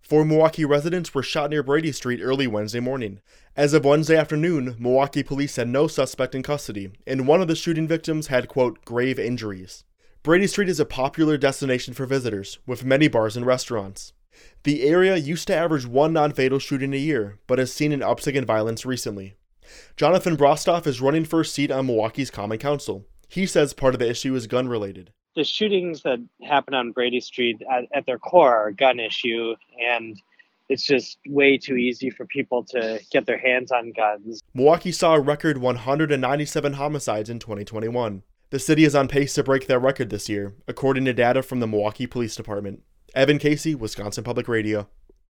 Four Milwaukee residents were shot near Brady Street early Wednesday morning. As of Wednesday afternoon, Milwaukee police had no suspect in custody, and one of the shooting victims had, quote, grave injuries. Brady Street is a popular destination for visitors, with many bars and restaurants. The area used to average one non-fatal shooting a year, but has seen an uptick in violence recently. Jonathan Brostoff is running for a seat on Milwaukee's Common Council. He says part of the issue is gun-related. The shootings that happen on Brady Street at their core are a gun issue, and it's just way too easy for people to get their hands on guns. Milwaukee saw a record 197 homicides in 2021. The city is on pace to break that record this year, according to data from the Milwaukee Police Department. Evan Casey, Wisconsin Public Radio.